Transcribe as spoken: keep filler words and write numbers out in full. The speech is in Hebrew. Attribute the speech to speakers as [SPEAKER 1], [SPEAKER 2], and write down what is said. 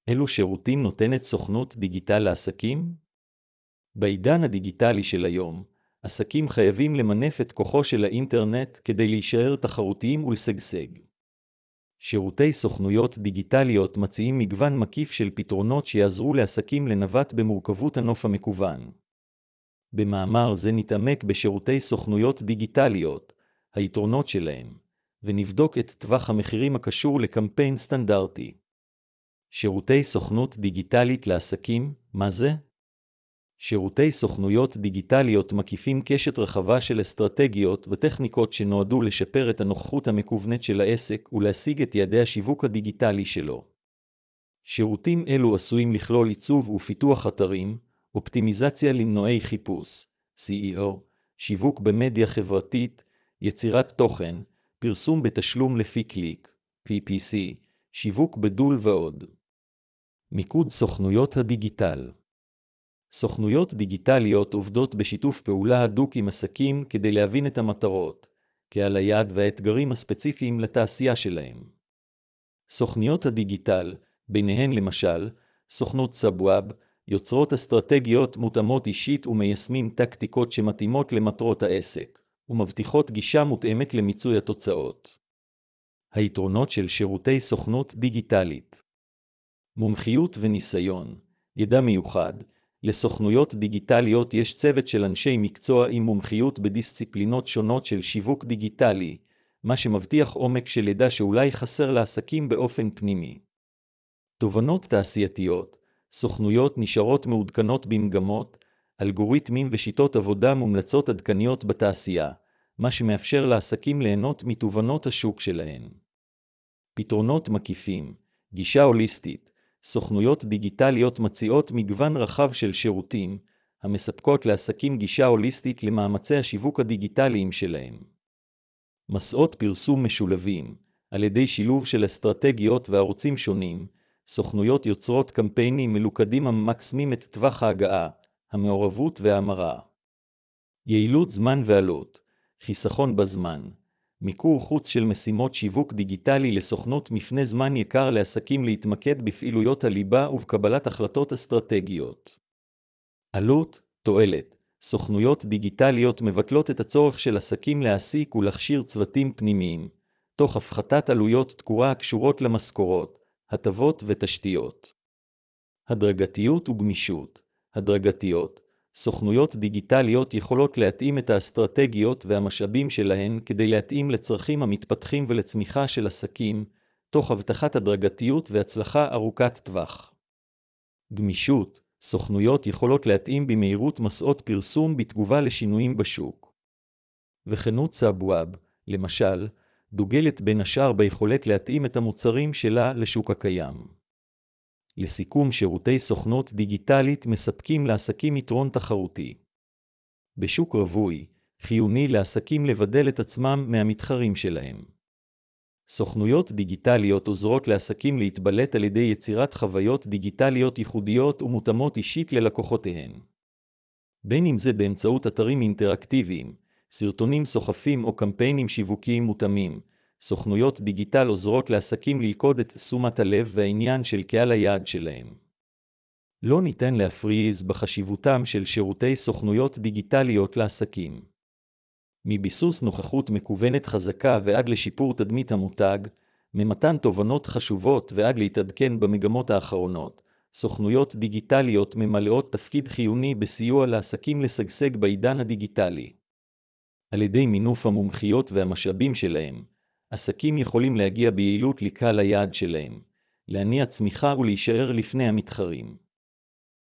[SPEAKER 1] אילו שירותים נותנת סוכנות דיגיטל לעסקים? בעידן הדיגיטלי של היום, עסקים חייבים למנף את כוחו של האינטרנט כדי להישאר תחרותיים ולשגשג. שירותי סוכנויות דיגיטליות מציעים מגוון מקיף של פתרונות שיעזרו לעסקים לנווט במורכבות הנוף המקוון. במאמר זה נתעמק בשירותי סוכנויות דיגיטליות, היתרונות שלהם, ונבדוק את טווח המחירים הקשור לקמפיין סטנדרטי. שירותי סוכנות דיגיטלית לעסקים, מה זה? שירותי סוכנויות דיגיטליות מקיפים קשת רחבה של אסטרטגיות וטכניקות שנועדו לשפר את הנוכחות המקוונת של העסק ולהשיג את יעדי השיווק הדיגיטלי שלו. שירותים אלו עשויים לכלול עיצוב ופיתוח אתרים, אופטימיזציה למנועי חיפוש, סי אי או, שיווק במדיה חברתית, יצירת תוכן, פרסום בתשלום לפי קליק, פי פי סי, שיווק בדול ועוד. מיקוד סוכנויות הדיגיטל. סוכנויות דיגיטליות עובדות בשיתוף פעולה הדוק עם עסקים כדי להבין את המטרות, קהל היעד והאתגרים הספציפיים לתעשייה שלהם. סוכנויות הדיגיטל, ביניהן למשל, סוכנות סאבוואב, יוצרות אסטרטגיות מותאמות אישית ומיישמים טקטיקות שמתאימות למטרות העסק, ומבטיחות גישה מותאמת למיצוי התוצאות. היתרונות של שירותי סוכנות דיגיטלית. מומחיות וניסיון, ידע מיוחד. לסוכנויות דיגיטליות יש צוות של אנשי מקצוע עם מומחיות בדיסציפלינות שונות של שיווק דיגיטלי, מה שמבטיח עומק של ידע שאולי חסר לעסקים באופן פנימי. תובנות תעשייתיות, סוכנויות נשארות מעודכנות במגמות, אלגוריתמים ושיטות עבודה מומלצות עדכניות בתעשייה, מה שמאפשר לעסקים ליהנות מתובנות השוק שלהן. פתרונות מקיפים, גישה הוליסטית, סוכנויות דיגיטליות מציעות מגוון רחב של שירותים, המספקות לעסקים גישה הוליסטית למאמצי השיווק הדיגיטליים שלהם. מסעות פרסום משולבים, על ידי שילוב של אסטרטגיות וערוצים שונים, סוכנויות יוצרות קמפיינים מלוכדים הממקסמים את טווח ההגעה, המעורבות וההמרה. יעילות זמן ועלות, חיסכון בזמן, מיקור חוץ של משימות שיווק דיגיטלי לסוכנות מפנה זמן יקר לעסקים להתמקד בפעילויות הליבה ובקבלת החלטות אסטרטגיות. עלות, תועלת, סוכנויות דיגיטליות מבטלות את הצורך של עסקים להעסיק ולהכשיר צוותים פנימיים, תוך הפחתת עלויות תקורה הקשורות למשכורות, הטבות ותשתיות. הדרגתיות וגמישות, הדרגתיות, סוכנויות דיגיטליות יכולות להתאים את האסטרטגיות והמשאבים שלהן כדי להתאים לצרכים המתפתחים ולצמיחה של עסקים, תוך הבטחת הדרגתיות והצלחה ארוכת טווח. גמישות, סוכנויות יכולות להתאים במהירות מסעות פרסום בתגובה לשינויים בשוק. וכנות סאבוואב, למשל, דוגלת בין השאר ביכולת להתאים את המוצרים שלה לשוק הקיים. לסיכום, שירותי סוכנות דיגיטלית מספקים לעסקים יתרון תחרותי. בשוק רווי, חיוני לעסקים לבדל את עצמם מהמתחרים שלהם. סוכנויות דיגיטליות עוזרות לעסקים להתבלט על ידי יצירת חוויות דיגיטליות ייחודיות ומותאמות אישית ללקוחותיהן. בין אם זה באמצעות אתרים אינטראקטיביים, סרטונים סוחפים או קמפיינים שיווקיים מותאמים, סוכנויות דיגיטל עוזרות לעסקים ללכוד את תשומת הלב והעניין של קהל היעד שלהם. לא ניתן להפריז בחשיבותם של שירותי סוכנויות דיגיטליות לעסקים. מביסוס נוכחות מקוונת חזקה ועד לשיפור תדמית המותג, ממתן תובנות חשובות ועד להתעדכן במגמות האחרונות, סוכנויות דיגיטליות ממלאות תפקיד חיוני בסיוע לעסקים לשגשג בעידן הדיגיטלי. על ידי מינוף המומחיות והמשאבים שלהם, עסקים יכולים להגיע ביעילות לקהל היעד שלהם, להניע צמיחה ולהישאר לפני המתחרים.